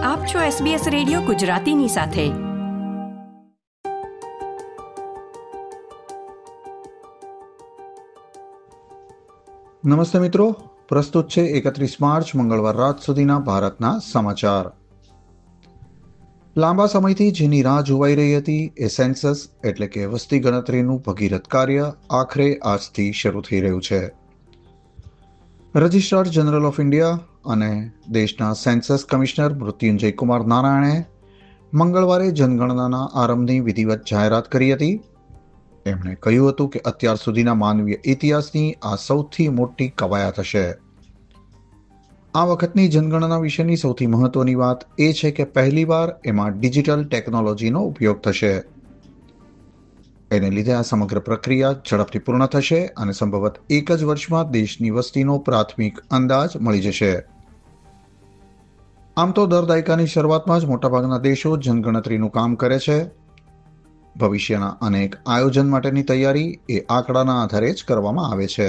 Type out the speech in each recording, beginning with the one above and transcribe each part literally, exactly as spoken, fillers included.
આપ છો SBS radio ગુજરાતીની સાથે. નમસ્તે મિત્રો, પ્રસ્તુત છે એકત્રીસ માર્ચ મંગળવાર રાત સુધીના ભારતના સમાચાર. લાંબા સમયથી જેની રાહ જોવાઈ રહી હતી એ સેન્સસ એટલે કે વસ્તી ગણતરીનું ભગીરથ કાર્ય આખરે આજથી શરૂ થઈ રહ્યું છે. રજિસ્ટ્રાર જનરલ ઓફ ઇન્ડિયા અને દેશના સેન્સસ કમિશનર મૃત્યુંજય કુમાર નારાયણે મંગળવારે જનગણનાના આરંભની વિધિવત જાહેરાત કરી હતી. એમણે કહ્યું હતું કે અત્યાર સુધીના માનવીય ઇતિહાસની આ સૌથી મોટી કવાયત હશે. આ વખતની જનગણના વિશેની સૌથી મહત્વની વાત એ છે કે પહેલીવાર એમાં ડિજિટલ ટેકનોલોજીનો ઉપયોગ થશે. એને લીધે આ સમગ્ર પ્રક્રિયા ઝડપથી પૂર્ણ થશે અને સંભવત એક જ વર્ષમાં દેશની વસ્તીનો પ્રાથમિક અંદાજ મળી જશે. આમ તો દર દાયકાની શરૂઆતમાં જ મોટાભાગના દેશો જનગણતરીનું કામ કરે છે. ભવિષ્યના અનેક આયોજન માટેની તૈયારી એ આંકડાના આધારે જ કરવામાં આવે છે.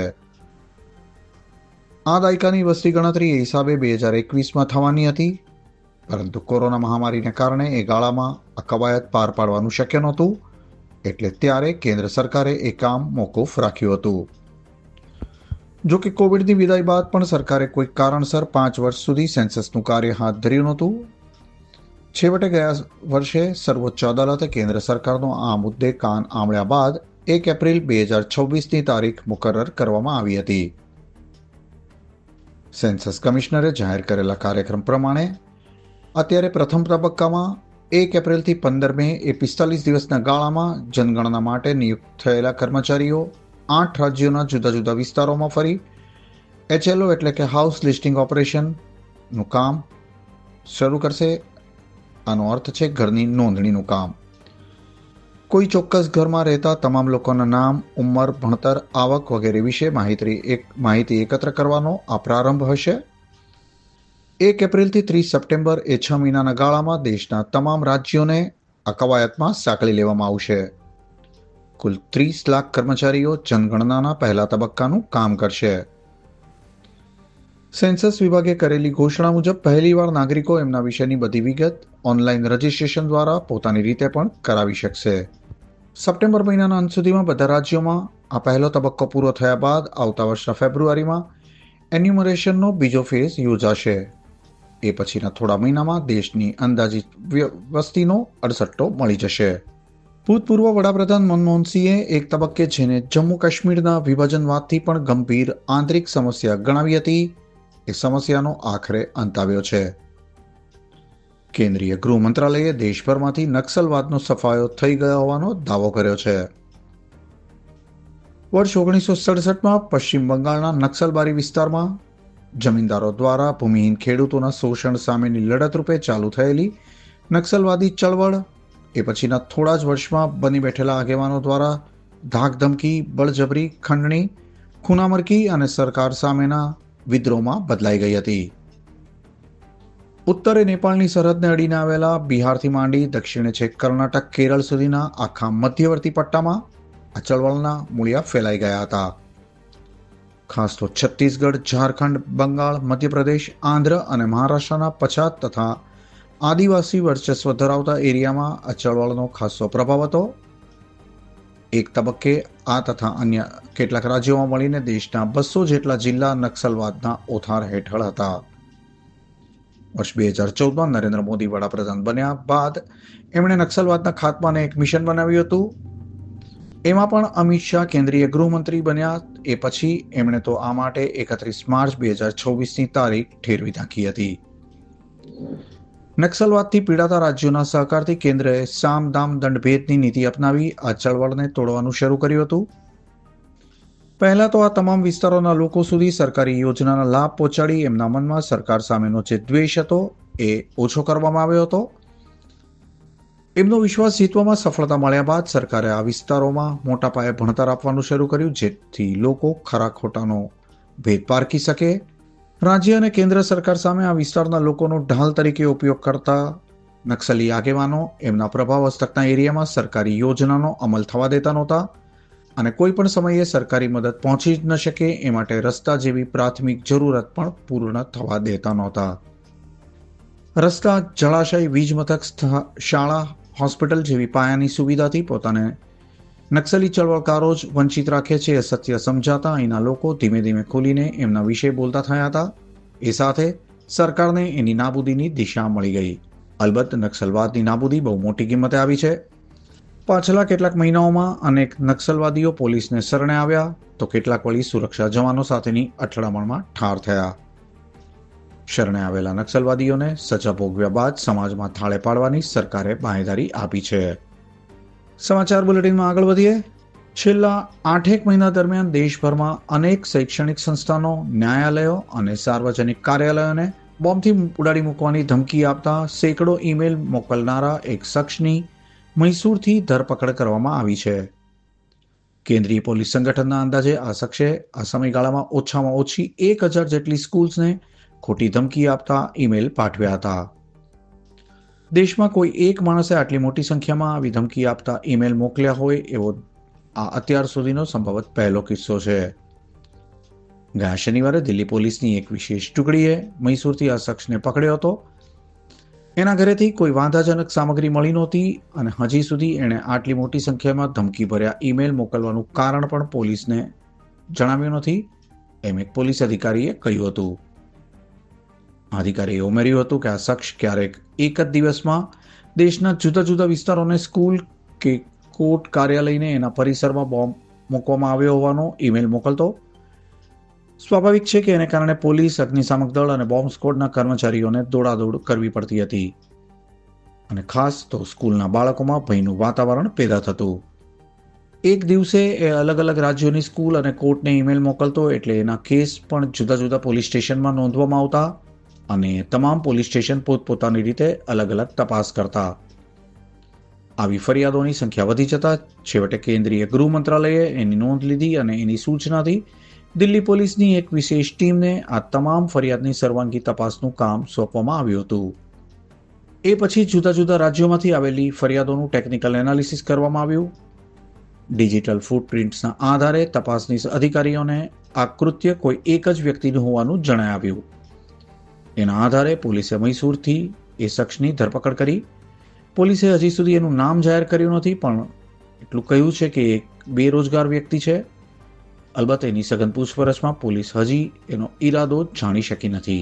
આ દાયકાની વસ્તી ગણતરી એ હિસાબે બે હજાર એકવીસમાં થવાની હતી, પરંતુ કોરોના મહામારીને કારણે એ ગાળામાં આ કવાયત પાર પાડવાનું શક્ય નહોતું, એટલે ત્યારે કેન્દ્ર સરકારે એ કામ મોકૂફ રાખ્યું હતું. જો કે કોવિડની વિદાય બાદ પણ સરકારે કોઈ કારણસર પાંચ વર્ષ સુધી સેન્સસનું કાર્ય હાથ ધર્યું નહોતું. છેવટે ગયા વર્ષે સર્વોચ્ચ અદાલતે કેન્દ્ર સરકારનો આ મુદ્દે કાન આંબળ્યા બાદ એક એપ્રિલ બે હજાર છવ્વીસની તારીખ મુકરર કરવામાં આવી હતી. સેન્સસ કમિશનરે જાહેર કરેલા કાર્યક્રમ પ્રમાણે અત્યારે પ્રથમ તબક્કામાં એક એપ્રિલથી પંદર મે એ પિસ્તાલીસ દિવસના ગાળામાં જનગણના માટે નિયુક્ત થયેલા કર્મચારીઓ આઠ રાજ્યોના જુદા જુદા વિસ્તારોમાં ફરી એચએલઓ એટલે કે હાઉસ લિસ્ટિંગ ઓપરેશનનું કામ શરૂ કરશે. આનો અર્થ છે ઘરની નોંધણીનું કામ. કોઈ ચોક્કસ ઘરમાં રહેતા તમામ લોકોના નામ, ઉંમર, ભણતર, આવક વગેરે વિશે માહિતી એક માહિતી એકત્ર કરવાનો આ પ્રારંભ હશે. એક એપ્રિલથી ત્રીસ સપ્ટેમ્બર એ છ મહિનાના ગાળામાં દેશના તમામ રાજ્યોને આ કવાયતમાં સાંકળી લેવામાં આવશે. કુલ ત્રીસ લાખ કર્મચારીઓ જનગણનાના પહેલા તબક્કાનું કામ કરશે. સેન્સસ વિભાગે કરેલી ઘોષણા મુજબ પહેલીવાર નાગરિકો એમના વિશેની બધી વિગત ઓનલાઈન રજિસ્ટ્રેશન દ્વારા પોતાની રીતે પણ કરાવી શકશે. સપ્ટેમ્બર મહિનાના અંત સુધીમાં બધા રાજ્યોમાં આ પહેલો તબક્કો પૂરો થયા બાદ આવતા વર્ષના ફેબ્રુઆરીમાં એન્યુમરેશનનો બીજો ફેઝ યોજાશે. એ પછીના થોડા મહિનામાં દેશની અંદાજિત વસ્તીનો અડસટ્ટો મળી જશે. ભૂતપૂર્વ વડાપ્રધાન મનમોહનસિંહે એક તબક્કે જેને જમ્મુ કાશ્મીરના વિભાજનવાદથી પણ ગંભીર આંતરિક સમસ્યા ગણાવી હતી, એ સમસ્યાનો આખરે અંત આવ્યો છે. કેન્દ્રીય ગૃહ મંત્રાલયે દેશભરમાંથી નક્સલવાદનો સફાયો થઈ ગયો હોવાનો દાવો કર્યો છે. વર્ષ ઓગણીસો સડસઠમાં પશ્ચિમ બંગાળના નક્સલબારી વિસ્તારમાં જમીનદારો દ્વારા ભૂમિહીન ખેડૂતોના શોષણ સામેની લડત રૂપે ચાલુ થયેલી નક્સલવાદી ચળવળ એ પછીના થોડા જ વર્ષમાં બની બેઠેલા આગેવાનો દ્વારા ધાકધમકી, બળજબરી, ખંડણી, ખૂનામરકી અને સરકાર સામેના વિદ્રોહમાં બદલાઈ ગઈ હતી. ઉત્તરે નેપાળની સરહદને અડીને આવેલા બિહારથી માંડી દક્ષિણે છેક કર્ણાટક, કેરળ સુધીના આખા મધ્યવર્તી પટ્ટામાં આ ચળવળના મૂળિયા ફેલાઈ ગયા હતા. ખાસ તો છત્તીસગઢ, ઝારખંડ, બંગાળ, મધ્યપ્રદેશ, આંધ્ર અને મહારાષ્ટ્રના પછાત તથા આદિવાસી વર્ચસ્વ ધરાવતા એરિયામાં આ ચળવળનો ખાસો પ્રભાવ હતો. એક તબક્કે આ તથા અન્ય કેટલાક રાજ્યોમાં મળીને દેશના બસો જેટલા જિલ્લા નક્સલવાદના ઓથાર હેઠળ હતા. વર્ષ બે હજાર ચૌદમાં નરેન્દ્ર મોદી વડાપ્રધાન બન્યા બાદ એમણે નક્સલવાદના ખાત્માને એક મિશન બનાવ્યું હતું. એમાં પણ અમિત શાહ કેન્દ્રીય ગૃહમંત્રી બન્યા એ પછી એમણે તો આ માટે એકત્રીસ માર્ચ બે હજાર છવ્વીસની તારીખ ઠેરવી નાખી હતી. નક્સલવાદથી પીડાતા રાજ્યોના સહકારથી કેન્દ્રએ સામ દામ દંડ ભેદની નીતિ અપનાવી આ ચળવળને તોડવાનું શરૂ કર્યું હતું. પહેલા તો આ તમામ વિસ્તારોના લોકો સુધી સરકારી યોજનાના લાભ પહોંચાડી એમના મનમાં સરકાર સામેનો જે દ્વેષ હતો એ ઓછો કરવામાં આવ્યો હતો. એમનો વિશ્વાસ જીતવામાં સફળતા મળ્યા બાદ સરકારે આ વિસ્તારોમાં મોટા પાયે ભણતર આપવાનું શરૂ કર્યું, જેથી લોકો ખરા ખોટાનો ભેદ પારખી શકે. રાજ્ય અને કેન્દ્ર સરકાર સામે આ વિસ્તારના લોકોનો ઢાલ તરીકે ઉપયોગ કરતા નક્સલી આગેવાનો એમના પ્રભાવ હસ્તકના એરિયામાં સરકારી યોજનાનો અમલ થવા દેતા નહોતા અને કોઈ પણ સમયે સરકારી મદદ પહોંચી જ ન શકે એ માટે રસ્તા જેવી પ્રાથમિક જરૂરત પણ પૂર્ણ થવા દેતા નહોતા. રસ્તા, જળાશય, વીજ મથક, શાળા, હોસ્પિટલ જેવી પાયાની સુવિધાથી પોતાને નક્સલી ચળવળકારો જ વંચિત રાખે છે એ સત્ય સમજાતા અહીંના લોકો ધીમે ધીમે ખુલીને એમના વિશે બોલતા થયા હતા. એ સાથે સરકારને એની નાબૂદીની દિશા મળી ગઈ. અલબત્ત નક્સલવાદની નાબૂદી બહુ મોટી કિંમતે આવી છે. પાછલા કેટલાક મહિનાઓમાં અનેક નક્સલવાદીઓ પોલીસને શરણે આવ્યા તો કેટલાક વળી સુરક્ષા જવાનો સાથેની અથડામણમાં ઠાર થયા. શરણે આવેલા નક્સલવાદીઓને સજા ભોગવ્યા બાદ સમાજમાં થાળે પાડવાની સરકારે બાંહેધરી આપી છે. સમાચાર બુલેટિનમાં આગળ વધીએ. છેલ્લા આઠેક મહિના દરમિયાન દેશભરમાં અનેક શૈક્ષણિક સંસ્થાનો, ન્યાયાલયો અને સાર્વજનિક કાર્યાલયોને બોમ્બથી ઉડાડી મૂકવાની ધમકી આપતા સેંકડો ઈમેલ મોકલનારા એક શખ્સની મૈસૂરથી ધરપકડ કરવામાં આવી છે. કેન્દ્રીય પોલીસ સંગઠનના અંદાજે આ શખ્સે આ સમયગાળામાં ઓછામાં ઓછી એક હજાર જેટલી સ્કૂલ્સને ખોટી ધમકી આપતા ઈમેલ પાઠવ્યા હતા. દેશમાં કોઈ એક માણસે આટલી મોટી સંખ્યામાં આવી ધમકી આપતા ઈમેલ મોકલ્યા હોય એવો આ અત્યાર સુધીનો સંભવત પહેલો કિસ્સો છે. ગયા શનિવારે દિલ્હી પોલીસની એક વિશેષ ટુકડીએ મૈસૂરથી આ શખ્સને પકડ્યો હતો. એના ઘરેથી કોઈ વાંધાજનક સામગ્રી મળી નહોતી અને હજી સુધી એણે આટલી મોટી સંખ્યામાં ધમકી ભર્યા ઈમેલ મોકલવાનું કારણ પણ પોલીસને જણાવ્યું નથી, એમ એક પોલીસ અધિકારીએ કહ્યું હતું. અધિકારીએ ઉમેર્યું હતું કે આ શખ્સ ક્યારેક એક જ દિવસમાં દેશના જુદા જુદા વિસ્તારોને સ્કૂલ કે કોર્ટ કાર્યાલયને એના પરિસરમાં બોમ્બ મૂકવામાં આવ્યો હોવાનો ઈમેલ મોકલતો. સ્વાભાવિક છે કે એને કારણે પોલીસ, અગ્નિશામક દળ અને બોમ્બ સ્ક્વોડના કર્મચારીઓને દોડાદોડ કરવી પડતી હતી અને ખાસ તો સ્કૂલના બાળકોમાં ભયનું વાતાવરણ પેદા થતું. એક દિવસે એ અલગ અલગ રાજ્યોની સ્કૂલ અને કોર્ટને ઈમેલ મોકલતો એટલે એના કેસ પણ જુદા જુદા પોલીસ સ્ટેશનમાં નોંધવામાં આવતા અને તમામ પોલીસ સ્ટેશન પોતપોતાની રીતે અલગ અલગ તપાસ કરતા. આવી ફરિયાદોની સંખ્યા વધી જતા છેવટે કેન્દ્રીય ગૃહ મંત્રાલયે એની નોંધ લીધી અને એની સૂચનાથી દિલ્હી પોલીસની એક વિશેષ ટીમને આ તમામ ફરિયાદની સર્વાંગી તપાસનું કામ સોંપવામાં આવ્યું હતું. એ પછી જુદા જુદા રાજ્યોમાંથી આવેલી ફરિયાદોનું ટેકનિકલ એનાલિસિસ કરવામાં આવ્યું. ડિજિટલ ફૂટપ્રિન્ટ્સના આધારે તપાસની અધિકારીઓને આ કૃત્ય કોઈ એક જ વ્યક્તિનું હોવાનું જણાવ્યું. એના આધારે પોલીસે મૈસૂરથી એ શખ્સની ધરપકડ કરી. પોલીસે હજી સુધી એનું નામ જાહેર કર્યું નથી, પણ એટલું કહ્યું છે કે એક બેરોજગાર વ્યક્તિ છે. અલબત્ત એની સઘન પૂછપરછમાં પોલીસ હજી એનો ઈરાદો જાણી શકી નથી.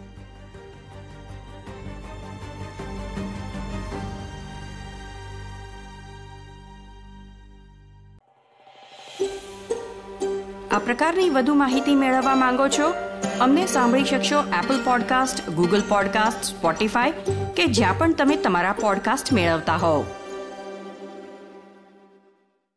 આ પ્રકારની વધુ માહિતી મેળવવા માંગો છો? અમને સાંભળી શકશો Apple podcast, Google podcast, Spotify કે જ્યાં પણ તમે તમારા પોડકાસ્ટ મેળવતા હોવ.